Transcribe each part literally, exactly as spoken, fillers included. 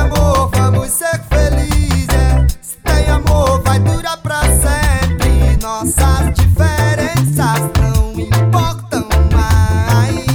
amor, vamos ser felizes. Se tem amor, vai durar pra sempre. Nossas diferenças não importam mais.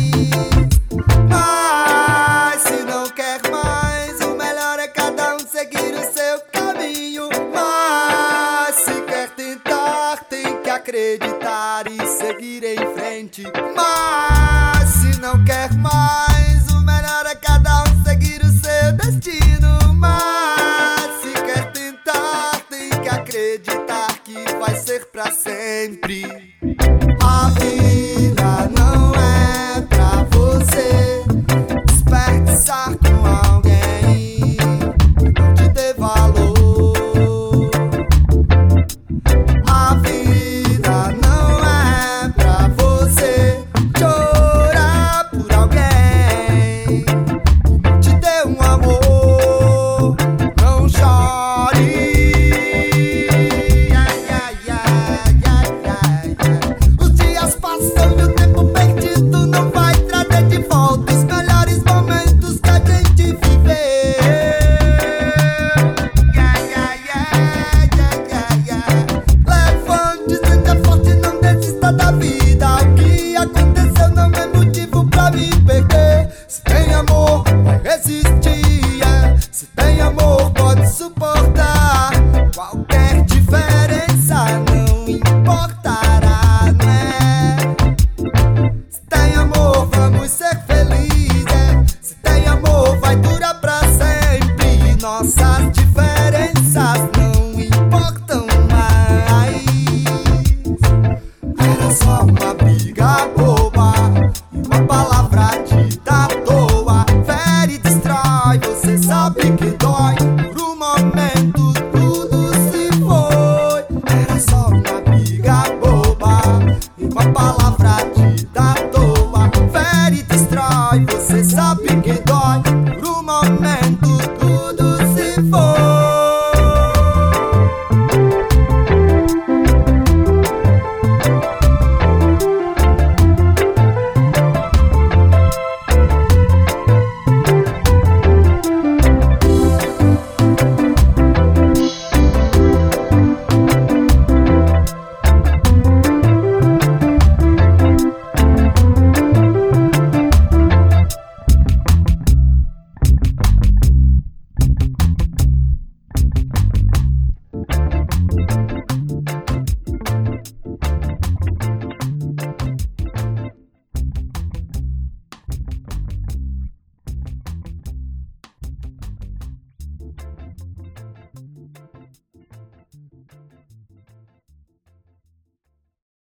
Mas se não quer mais, o melhor é cada um seguir o seu caminho. Mas se quer tentar, tem que acreditar e seguir em frente. Mas se não quer mais, o melhor é cada um seguir o seu destino. Mas se quer tentar, tem que acreditar que vai ser pra sempre. A vida não é pra você desperdiçar com alguém que não te dê valor. A vida não é pra você chorar por alguém que não te dê um amor. Não chore. Ai, ai, ai, ai, ai, ai. Os dias passam e o tempo perdido não vai trazer de volta os melhores momentos que a gente viveu. Ai, ai, ai, ai, ai, ai. Levante, seja forte, não desista da vida. O que aconteceu não é motivo pra me perder. Se tem amor, vai resistir, é. Se tem amor, pode suportar. Qualquer diferença não importará, né? Se tem amor, vamos ser felizes. Se tem amor, vai durar pra sempre. Nossas diferenças não importam mais. Era só uma briga boba e uma palavra dita à toa. Fere e destrói, você sabe que dói.